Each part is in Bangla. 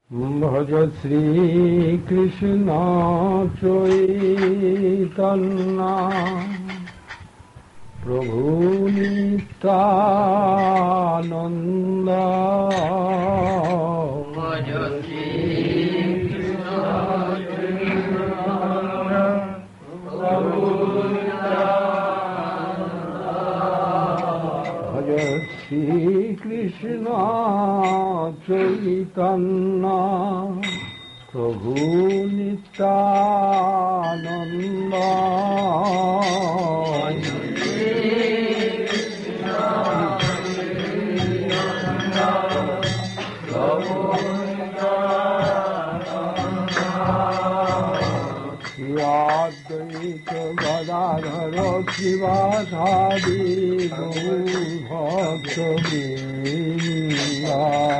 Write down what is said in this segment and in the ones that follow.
ভজ শ্রীকৃষ্ণ চৈতন্য প্রভু নিত্যানন্দ। ভজ শ্রীকৃষ্ণ শ্রীকৃষ্ণ চৈতন্য প্রভু নিত্যানন্দ। অদ্বৈত গদাধর শিবাসাদি ভক্তবৃন্দ।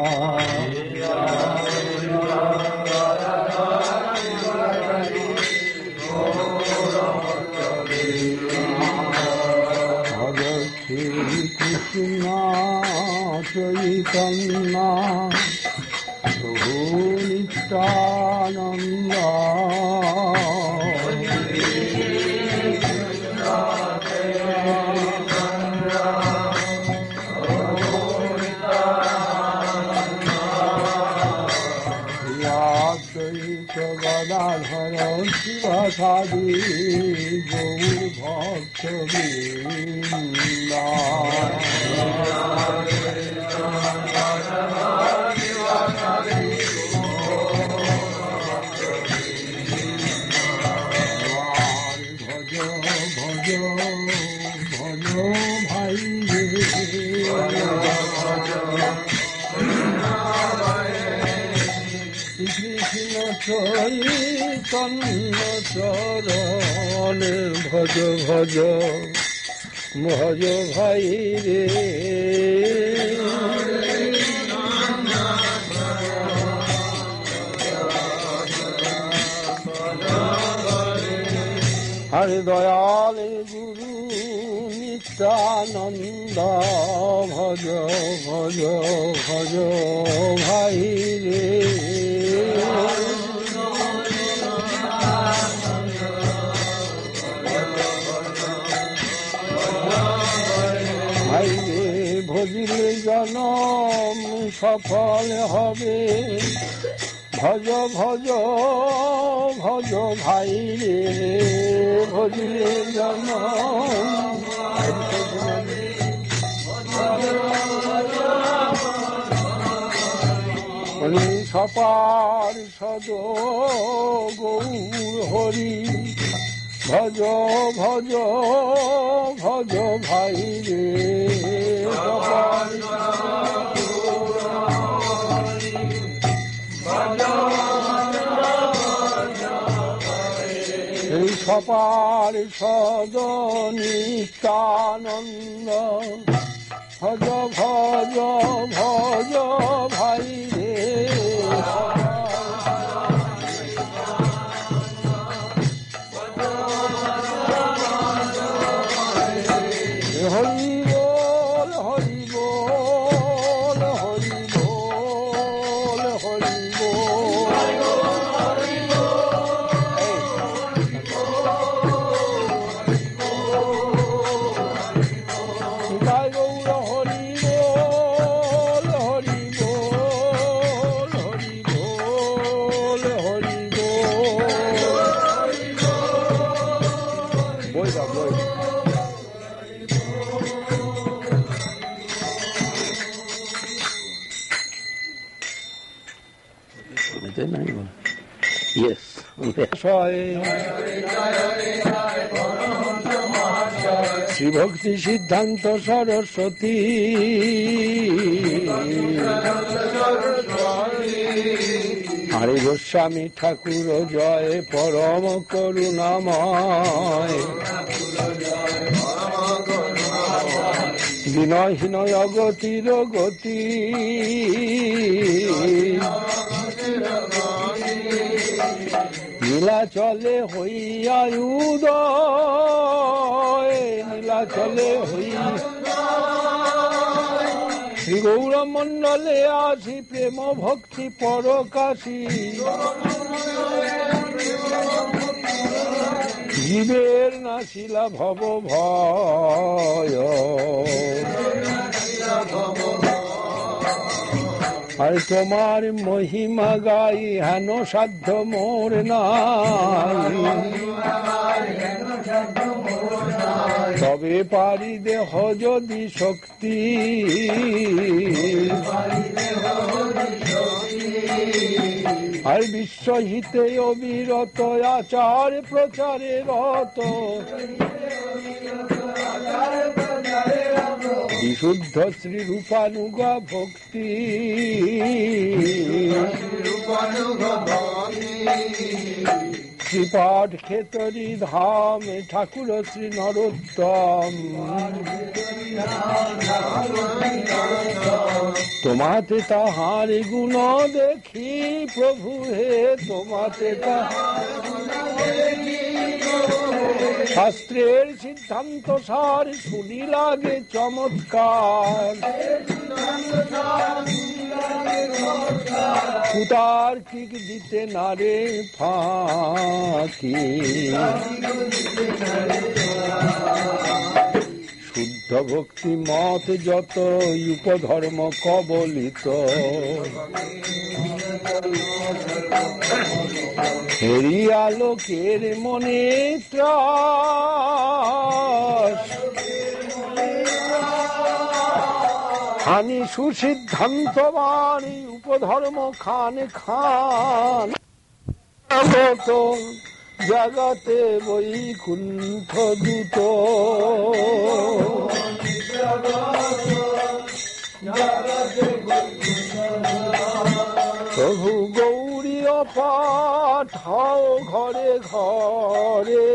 ভজ শ্রীকৃষ্ণ চৈতন্য প্রভু নিত্যানন্দ। গদাধর শিবাসাদি গৌর ভক্তবৃন্দ। ভজ ভজ ভজ ভাই চৈতন্য চরণে ভজ ভজ ভজ ভাই রে। হরে দয়াল গুরু নিত্যানন্দ ভজ ভজ ভজ ভাই রে। ভজিলে জনম সফল হবে ভজ ভজ ভজ ভাই রে। ভজিলে জনম সপার সদ গৌর হরি ভজ ভজ ভজ ভাই রে। এই সপার সদ নিত্যানন্দ ভজ ভজ ভজ ভাই রে। হরি বল হরি বল হরি বল হরি বল। জয় গৌর হরি বল হরি বল হরি বল হরি বল। বই দা বই। Yes. শ্রী ভক্তি সিদ্ধান্ত সরস্বতী হরে গোস্বামী ঠাকুর জয় পরম করুণাময়। বিনয়হীন অগতির গতি নীলাচলে হইয়া উদয় নীলাচলে হইয়া শ্রী গৌর মণ্ডলে আসি প্রেম ভক্তি পরকাশী জীবের নাশিলা ভব ভয় আর তোমার মহিমা গাই হেন সাধ্য মোর নাই তবে পারি দেহ যদি শক্তি আর বিশ্বহিতে অবিরত আচার প্রচারে রত বিশুদ্ধ শ্রী রূপানুগা ভক্তি শ্রীপাঠ খেতরি ধাম ঠাকুর শ্রী নরোত্তম তোমাতে তাহার গুণ দেখি প্রভু হে তোমাতে শাস্ত্রের সিদ্ধান্ত সার শুনি লাগে চমৎকার উদার কিক দিতে নারে ফাঁকি শুদ্ধ ভক্তি মত যত উপধর্ম কবলিত হেরি আলোকের মনে ত্রাস হানি সুসিদ্ধান্ত বাণী উপধর্ম খান খান জগতে বৈকুণ্ঠ দূত প্রভু গৌরী পাঠাও ঘরে ঘরে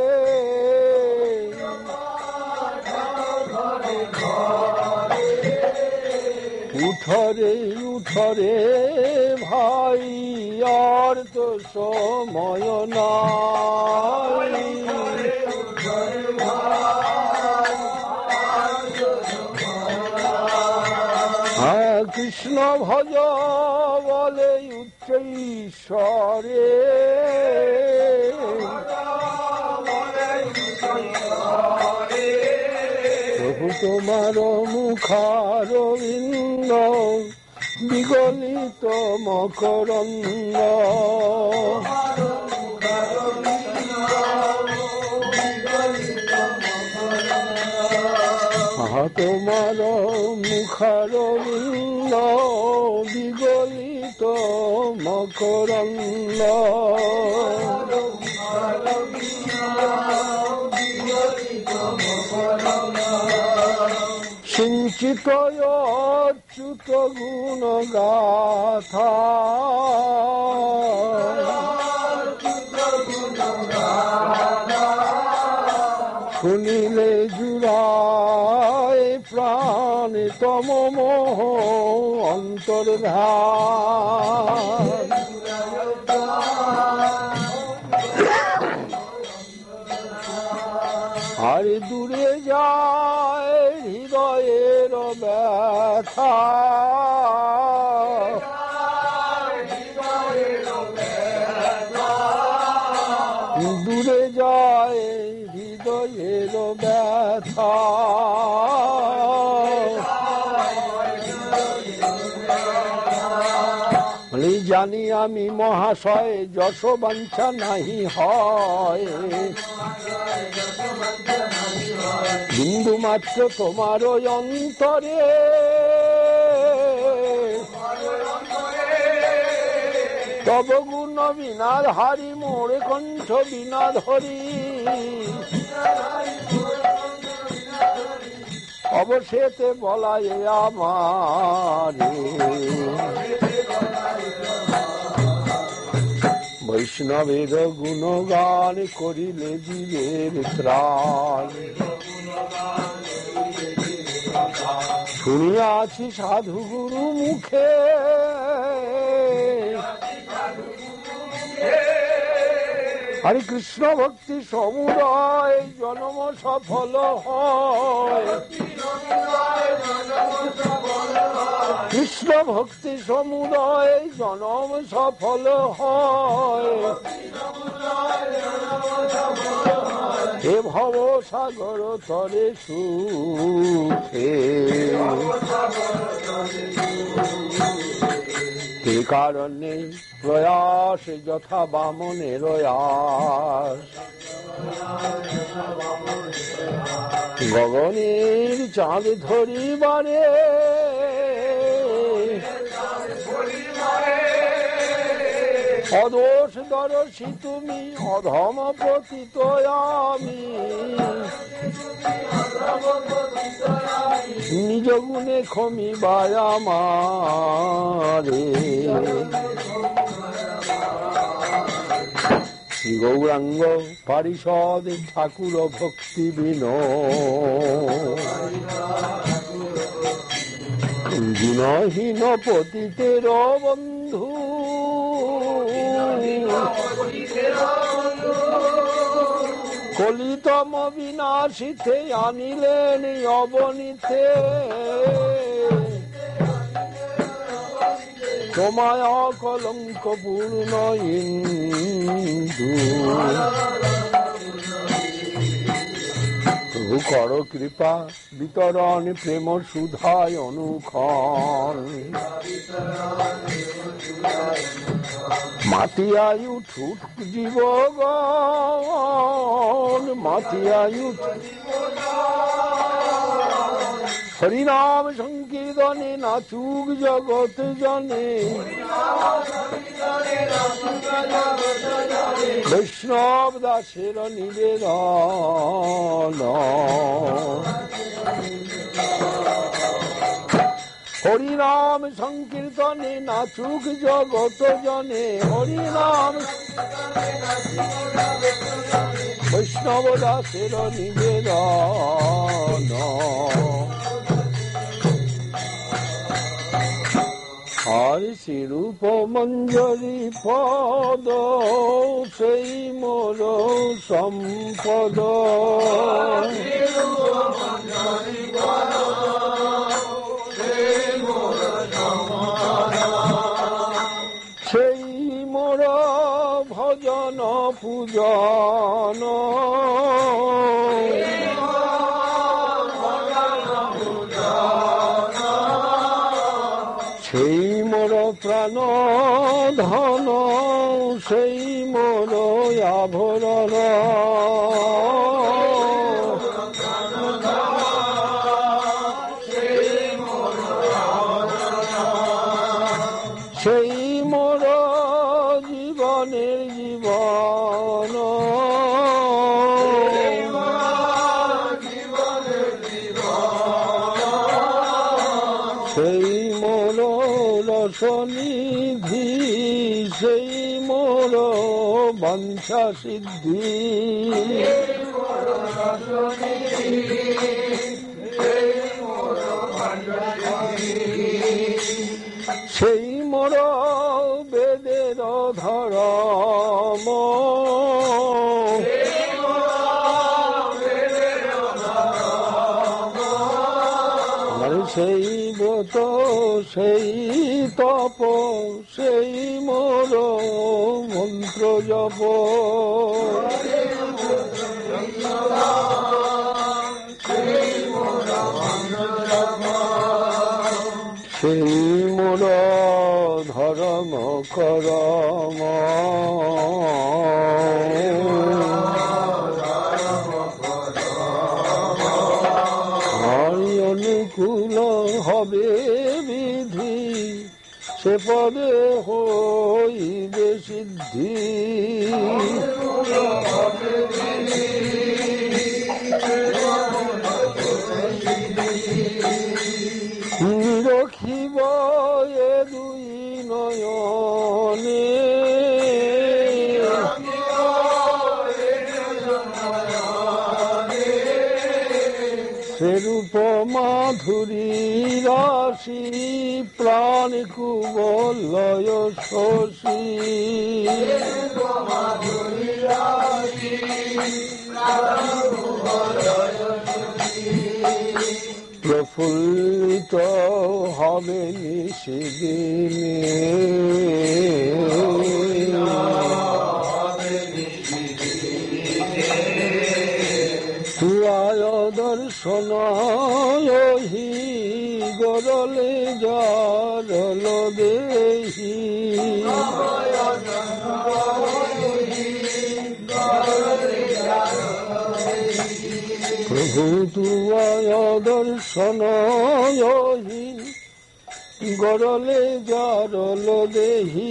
উঠরে উঠরে ভাই আর তো সময় নাই হ্যাঁ কৃষ্ণ ভজ বলে উচ্চ ঈশ্বরে প্রভু তোমার মুখারবিন্দ বিগলিত মকরন্দ তোমার মুখারবিন্দ বিগলিত মকরন্দ সিঞ্চিত অচ্যুত গুণ গাথা শুনিলে জুড়ায় প্রাণ তম মোহ অন্তর্ধান আর দূরে যায় হৃদয়ের ব্যথা দূরে যায় হৃদয়ের ব্যথা জানি আমি মহাশয় যশ বাঞ্ছা নাহি হয় বিন্দু মাত্র তোমার অন্তরে তব গুণ বিনাদ হারি মোরে কণ্ঠ বিনাদ হরি অবশেষে বলায় আমারে বৈষ্ণবের গুণগান করিলে জীবের ত্রাণ শুনিয়াছি সাধু গুরু মুখে হরে কৃষ্ণ ভক্তি সমুদয় জন্ম সফল হয় কৃষ্ণ ভক্তি সমুদয় জনম সফল হয়, হে ভব সাগর তরে সুখে। কে কারণে প্রয়াস যথা বামনের আস, গগনের চাঁদ ধরিবারে অদোষ দর্শি তুমি অধম পতিত আমি, নিজ গুণে ক্ষমিবায় আমারে। শ্রী গৌরাঙ্গ পারিষদ ঠাকুর ভক্তি বিনোদ, গুণহীন পতিতের বন্ধু কলিতম বিনাশিতে আনিলেন অবনীতে, তোমায় অকলঙ্ক পূর্ণ ইন্দু। প্রভু কর কৃপা বিতরণ প্রেম সুধায় অনুক্ষণ, মাতিয়ায় উঠুক জীবগণ, মাতিয়ায় উঠুক হরিনাম সংকীর্তনে নাচুক জগৎ জনে, বৈষ্ণব দাসের নিবেদন। হরিনাম সংকীর্তনে নাচুক জগৎ জনে, হরিনাম বৈষ্ণব দাসের নিবেদন। আর শ্রীরূপ মঞ্জরি পদ সেই মোর সম্পদ, সেই মোর ভজন পূজন, সেই মোর প্রাণ ধন, সেই মোর আভরণ, সেই মোর জীবনের জীবন, সেই মোর রসনিধি, সেই মোর বাঞ্ছা সিদ্ধি, সেই মোর বেদের ধরম, সেই ব্রত সেই তপ, সেই মোর মন্ত্র জপ, সেই মোর ধর্ম করম, অনুকূল হবে বিধি, সে পদে হইবে সিদ্ধি। নিরখিব এ দুই নয়নে, সেরূপ মাধুরী রাশি প্রাণ কুবলয় শশী, প্রফুল্লিত হয় হবে নিশিদিনে। তুয়ায় দর্শন হি গরলে জরল দেহি। প্রভু তুয়ায় দর্শন হি গরলে জরল দেহি।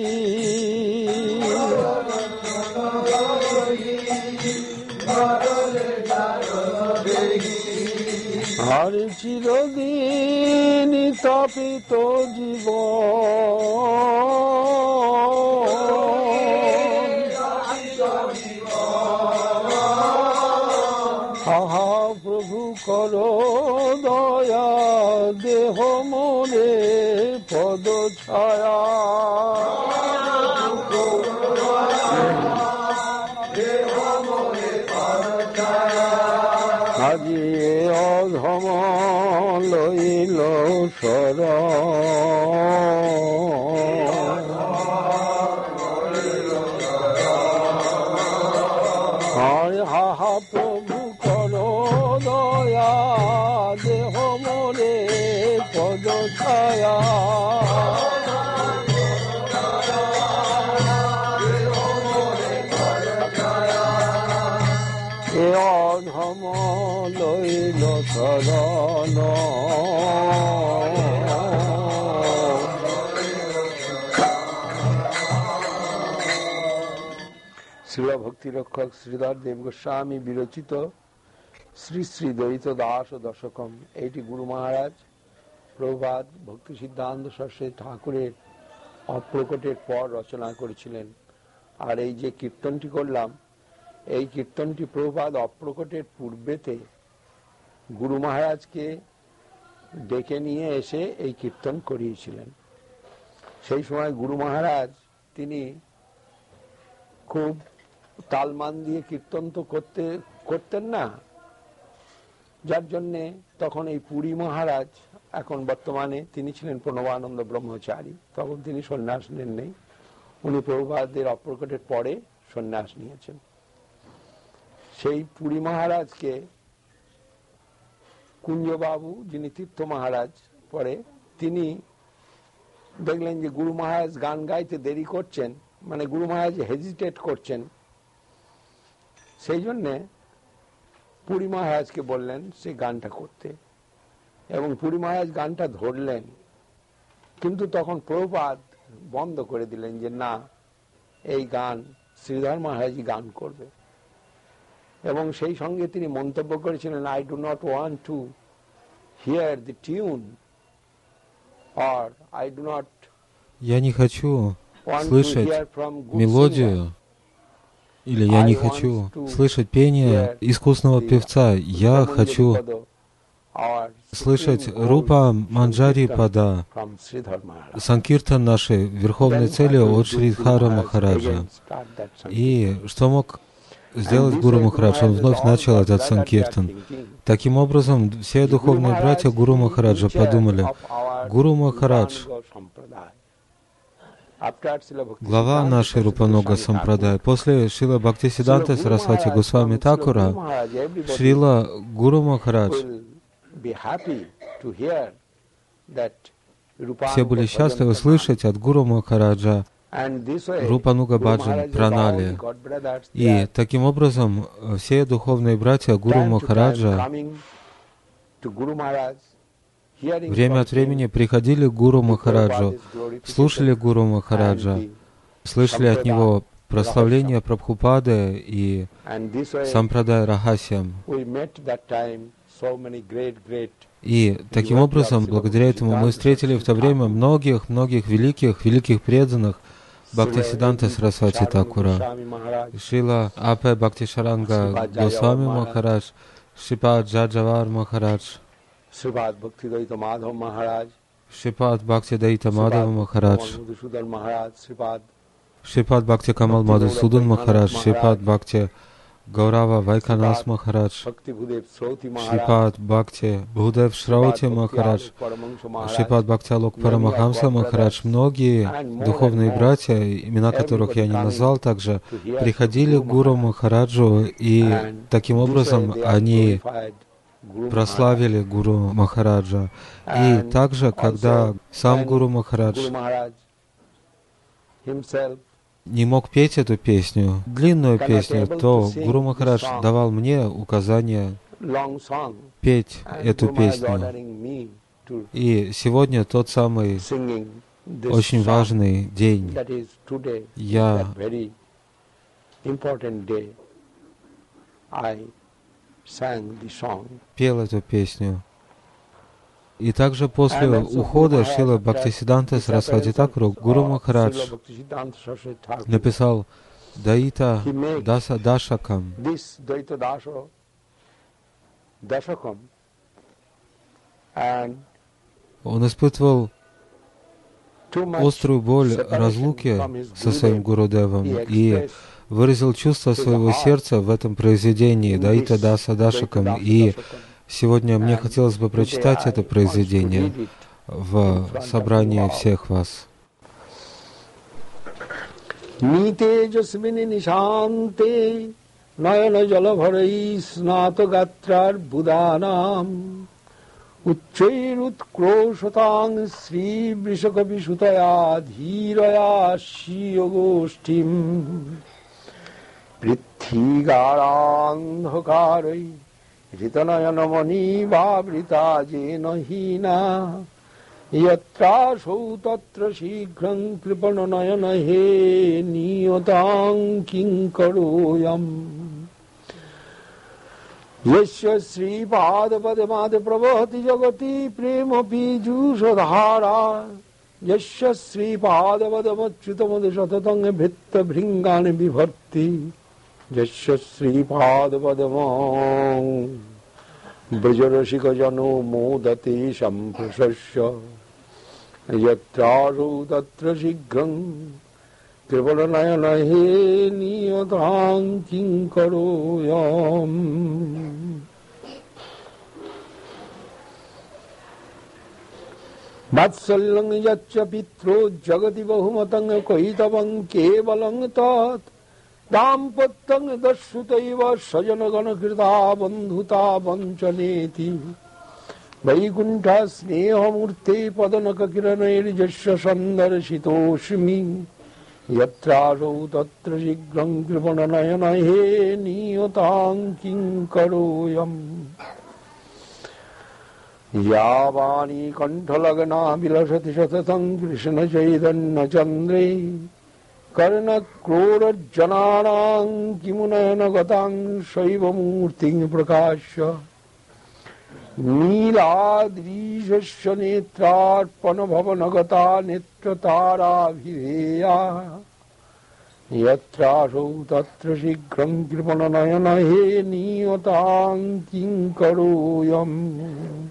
আর চিরদিন তাপিত জীবন, আহা প্রভু কর দয়া, দেহ মনে পদ ছায়া। আজি অধম লইল শরণ, হাহা প্রভু কর দয়া, দেহ মনে পদ ছায়া। এ অধম লইল শরণ, শ্রীল ভক্তি রক্ষক শ্রীধর দেব গোস্বামী বিরচিত শ্রী শ্রী দ্বৈত দাস ও দশকম। এইটি গুরু মহারাজ প্রভুপাদ ভক্তি সিদ্ধান্ত সরস্বতী ঠাকুরের অপ্রকটের পর রচনা করেছিলেন। আর এই যে কীর্তনটি করলাম, এই কীর্তনটি প্রভুপাদ অপ্রকটের পূর্বেতে গুরু মহারাজকে ডেকে নিয়ে এসে এই কীর্তন করিয়েছিলেন। সেই সময় গুরু মহারাজ তিনি খুব তালমান দিয়ে কীর্তন তো করতেন না, যার জন্যে তখন এই পুরী মহারাজ, এখন বর্তমানে তিনি ছিলেন প্রণবানন্দ ব্রহ্মচারী, তখন তিনি সন্ন্যাস নেন নেই, উনি প্রভুপাদের অপ্রকটের পরে সন্ন্যাস নিয়েছেন। সেই পুরী মহারাজকে কুঞ্জবাবু, যিনি তীর্থ মহারাজ পরে, তিনি দেখলেন যে গুরু মহারাজ গান গাইতে দেরি করছেন, মানে গুরু মহারাজ হেজিটেট করছেন। সেই জন্যে পুরী মহারাজকে বললেন সেই গানটা করতে, এবং পুরী মহারাজ গানটা ধরলেন। কিন্তু তখন প্রভুপাদ বন্ধ করে দিলেন যে না, এই গান শ্রীধর মহারাজই গান করবে। এবং সেই সঙ্গে তিনি মন্তব্য করেছিলেন, I do not want to hear the tune, or I do not Я не хочу слышать мелодию, или я не хочу слышать пение искусного певца. Я хочу слышать Рупа Манджари Пада, Санкиртан нашей верховной цели от Шридхара Махараджа. И что мог сделать Гуру Махарадж? Он вновь начал этот Санкиртан. Таким образом, все духовные братья Гуру Махараджа подумали, Гуру Махарадж, глава нашей Рупануга Сампрадай, после Шрила Бхактисиданта Сарасвати Госвами Такура, Шрила Гуру Махарадж, все были счастливы слышать от Гуру Махараджа Рупануга Баджан Пранали. И таким образом все духовные братья Гуру Махараджа время от времени приходили к Гуру Махараджу, слушали Гуру Махараджа, слышали от него прославление Прабхупады и Сампрадай Рахасьям. И таким образом, благодаря этому, мы встретили в то время многих великих преданных Бхактисиданта Сарасвати Такура, Шрила А.П. Бхактишаранга Госвами Махарадж, Шрипад Джаджавар Махарадж, Шрипад Бхактидайта Мадхава Махарадж, Шрипад Бхакти Камал Мадхусудан Махарадж, Шрипад Бхакти Gaurava Vaikhanas Maharaj, Shripad Bhakti, Bhudev Шраути Махарадж, Шрипад Бхактиалок Парамахамса Махарадж, многие духовные братья, имена которых я не назвал, также приходили к Гуру Махараджу, и таким образом они прославили Гуру Махараджа. И также, когда сам Гуру Махарадж не мог петь эту песню, длинную песню, то Гуру Махарадж давал мне указание петь эту песню. И сегодня тот самый очень важный день. Я пел эту песню. И также после ухода Шрила Бхактисиддханты Сарасвати Тхакура Гуру Махарадж написал Дайта Даса Дашакам. Он испытывал острую боль разлуки со своим Гурудевом и выразил чувство своего сердца в этом произведении Дайта Даса Дашакам. И сегодня мне хотелось бы прочитать это произведение в собрании всех вас. Nite jasmini nishante nayana jalavharai snato gatrar buddhanam uchchair utkroshatang sri vrishakabhisutaya dhiraya shiyogoshtim prithigarandhakarai ritanayana vavrita jena hina yatrasau tatra shighram kripananayana he niyatang kinkaroyam yasya sri padapadamadhe pravati jagati prema pijusadhara yasya sri padapadamadchutamade satatang bhitta bhringane vibharti yasya sri padapadamadhe Brajarashika jano modate samprasasya yatrasau tatra shighram kripalanayana he niyatang kinkaroyam. Vatsalang yaccha pitro jagati bahumatang kaitavang kevalang tat Dampattang dasyutaiva sajanagana krita bandhuta vanchaneti Vaikuntha snehamurte padanaka kiranair jasya sandarshitoshmi Yatrasau tatra shighram kripananayana he niyatang kinkaroyam Yavani kanthalagana vilasati satatang Krishna chaitanya chandre Karna krora jananang kimunayana gatang shaiva murting prakasya Neeladrishasya netrarpana bhavanagata netratara bhiveya Yatrasau tatra shighram kripananayana he niyatang kinkaroyam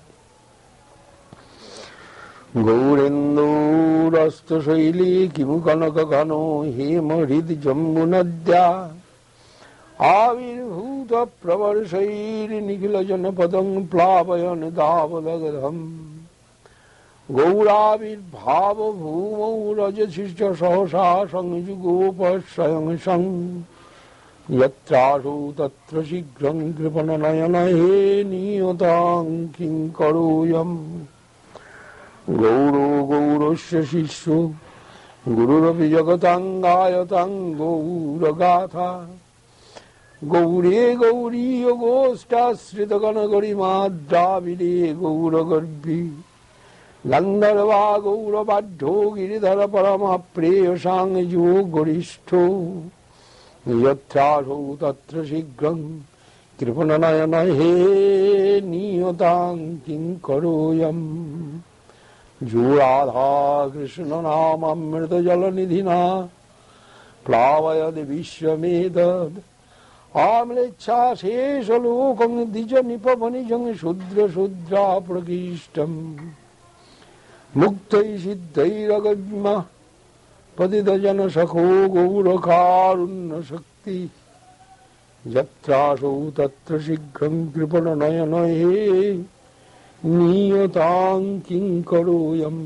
Gaurendo rasta shaili kimukanaka kano hema hrid jambu nadya Avirbhuta pravarsairi nikhila janapadang plavayan davadagadham Gauravir bhava bhumau rajasisya sahasa sangyugopa sayangsang Yatrasau tatra shighram kripananayana he niyatang kinkaroyam Gauro gaurasya shishu Gururapi jagatang ayatang gauragatha Gaure gauriya gosta sritagana garima dravide gauragarbhi Gandharva gaurabadho giridhara parama preyasang yogorishto Yatrasau tatra shighram kripananayana he niyatang kinkaroyam Jo Radha Krishna Nama Amrita Jala Nidhina Plavayad Vishwamedad Amlecha Shesha Lokam Dija Nipavanijang Shudra Shudra Prakishtam Muktai Siddhai Ragajma Padida Jana Sakho Gaura Karuna Shakti Yatrasau tatra shighram kripananayanaya niyatam kinkaroyam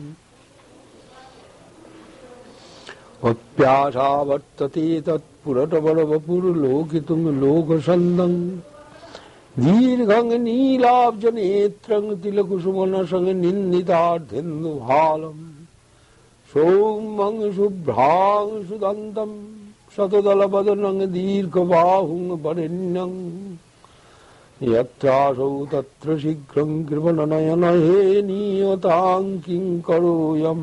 Atpyasa vartate tat puratavaravapurlokitum lokasandam Dirghang neelabjanetrang tilakusumanasang ninnitardhendu bhalam Somang subhrang sudantam Satadalabadanang dirghavahung varenyang Yatrasau tatra shighram kripananayanaya niyatam kinkaroyam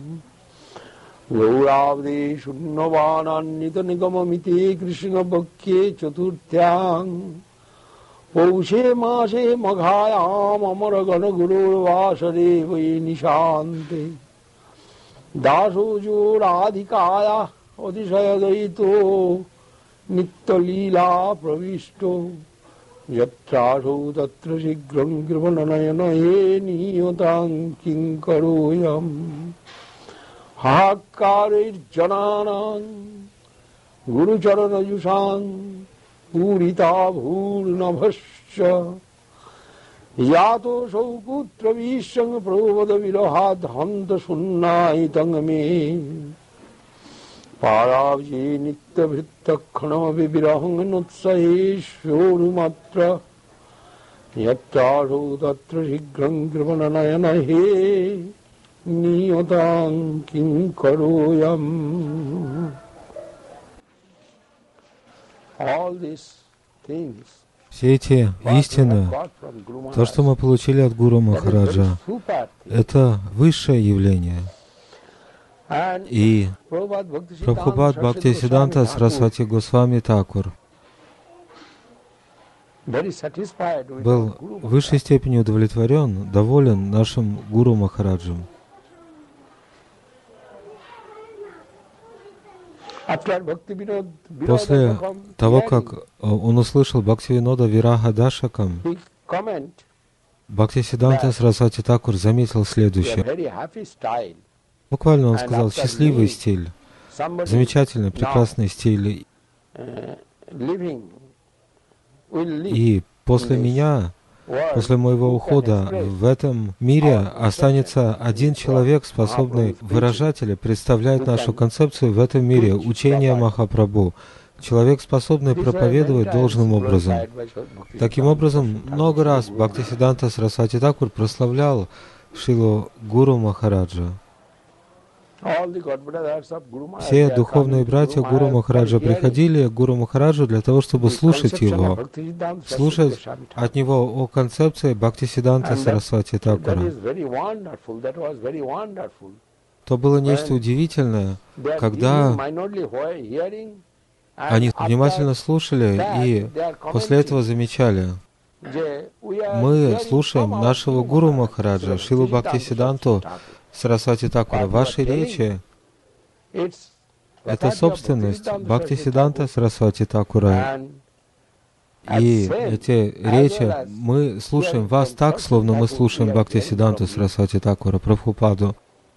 Gauravde shunnavaanannita nigamamite Krishna bhakye chaturthyang Paushe maase maghayam amaragana gurur vasare vai nishante Daso joradhikaya adishaya daito nitya lila pravishto Yatrasau tatra shighram kripananayanaya niyatam kinkaroyam Hakarir jananan Guru charana yushan Purita bhurnabhasya Yato saukutra vishang pravada virahad hanta sunnaitang me Paravji nitya bhrittakhanam vivirahang nutsahe shorumatra Yatrasau tatra shighram kripananayanaya niyatam kinkaroyam All these things Все эти истины, то, что мы получили от Гуру Махараджа, это высшее явление. И Прабхупад Бхактисиданта Сарасвати Госвами Такур был в высшей степени удовлетворен, доволен нашим Гуру Махараджем. После того, как он услышал Бхактивинода Вираха Дашакам, Бхактисиданта Сарасвати Такур заметил следующее. Буквально он сказал: счастливый стиль, замечательный, прекрасный стиль. И после меня, после моего ухода, в этом мире останется один человек, способный выражать или представлять нашу концепцию в этом мире, учение Махапрабху. Человек, способный проповедовать должным образом. Таким образом, много раз Бхактисиданта Сарасвати Такур прославлял Шрилу Гуру Махараджа. Все духовные братья Гуру Махараджа приходили к Гуру Махараджу для того, чтобы слушать его, слушать от него о концепции Бхактисиданта Сарасвати Такура. То было нечто удивительное, когда они внимательно слушали и после этого замечали: мы слушаем нашего Гуру Махараджа, Шрилу Бхактисиданту Сарасвати Такура. Ваши речи — это собственность Бхактисиданта Сарасвати Такура. И эти речи, мы слушаем вас так, словно мы слушаем Бхактисиданту Сарасвати Такура, Прабхупаду.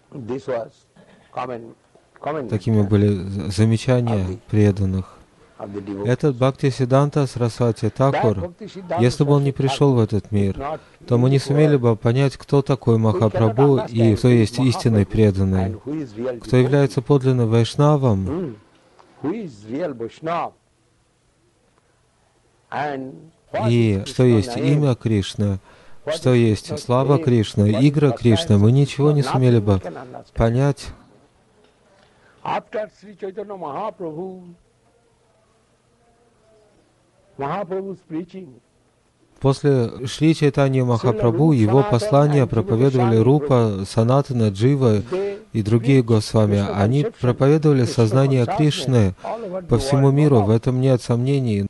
Такими были замечания преданных. Этот Бхактисиданта Сарасвати Такур, если бы он не пришел в этот мир, то мы не сумели бы понять, кто такой Махапрабху и кто есть истинный преданный, кто является подлинным вайшнавом, и что есть имя Кришны, что есть слава Кришны, игра Кришны, мы ничего не сумели бы понять. После Шри Чайтанья Махапрабху его послания проповедовали Рупа, Санатана, Джива и другие Госвами. Они проповедовали сознание Кришны по всему миру, в этом нет сомнений.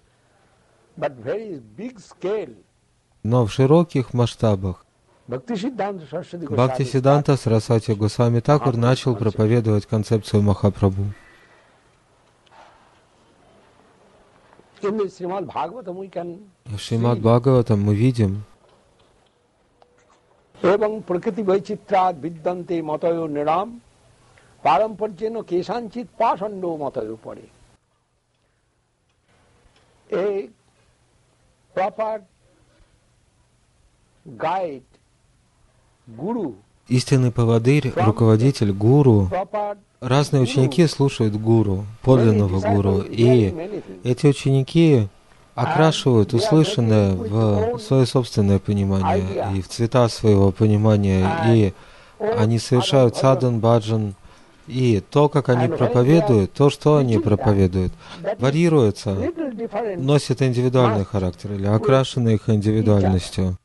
Но в широких масштабах Бхактисиданта Сарасвати Госвами Такур начал проповедовать концепцию Махапрабху. В Шримад Бхагаватам мы видим, a proper guide, guru, Истинный поводырь, руководитель, гуру. proper Разные ученики слушают гуру, подлинного гуру, и эти ученики окрашивают услышанное в свое собственное понимание и в цвета своего понимания, и они совершают садан, баджан, и то, как они проповедуют, то, что они проповедуют, варьируется, носит индивидуальный характер или окрашено их индивидуальностью.